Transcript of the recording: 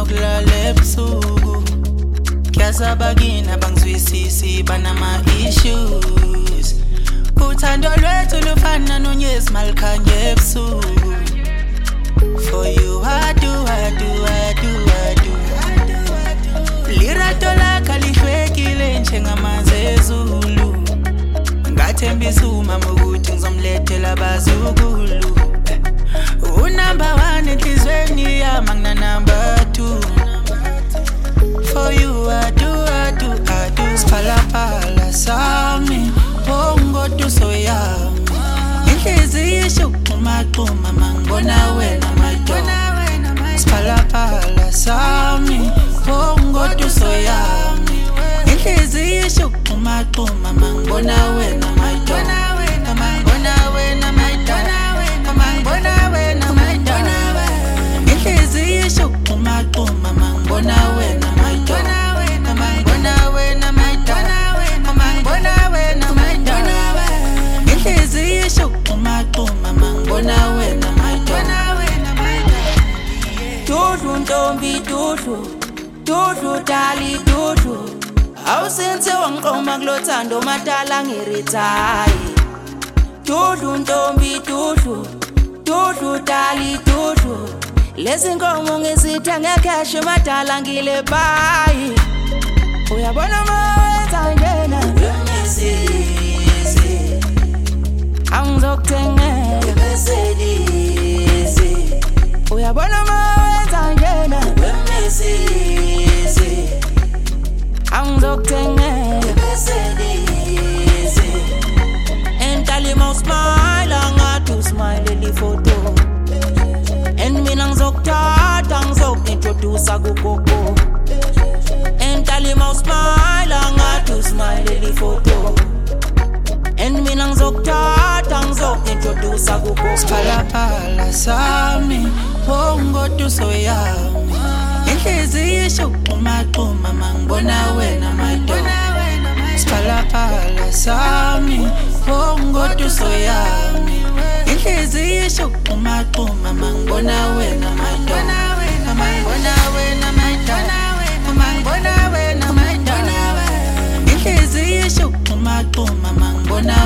nokulala ebusuku Kuyasabakina bangizwisisi banama issues Uthando lwethu lufana nonyezi malikhanye ebusuku For you I do Lirato lakho lihwekile njengamanzi ezulu Ngathembisa umama ukuthi ngizomlethela abazukulu Number 1 enhlizweni yami ngina number 2 For you I do Siphalaphala sami Bongodu soyami Inhliziyo ishuquma mangibona wena madonna Siphalaphala sami Bongodu soyami Inhliziyo ishuquma mangibona wena madonna Mangibona wena madonna Mangibona wena madonna Inhliziyo ishuquma mangibona wena madonna Mangibona wena madonna Mangibona wena madonna Inhliziyo ishuquma mangibona wena madonna Dudu ntombi dudu dali dudu Awusenze wangiqoma kulothando madala ngirithayi Dudu ntombi dudu dali dudu Lezi nkomo ngizitha ngecash madala ngile bayi Uyabona mawenza njena Yemesizi Angizokuthengela Mercedes Uyabona mawenza njena Yemesizi Angizokuthengela Mercedes And tell him how smile angathi smile li photo And mina ngizokuthatha ngizokintroduce kugogo And tell him how smile angathi smile li photo And mina ngizokuthatha ngizokintroduce kugogo Siphalaphala sami bongodu soyami Inhliziyo ishuquma mangibona wena madonna Siphalaphala sami bongodu soyami Inhliziyo ishuquma mangibona wena madonna Mangibona wena madonna Mangibona wena madonna Inhliziyo ishuquma mangibona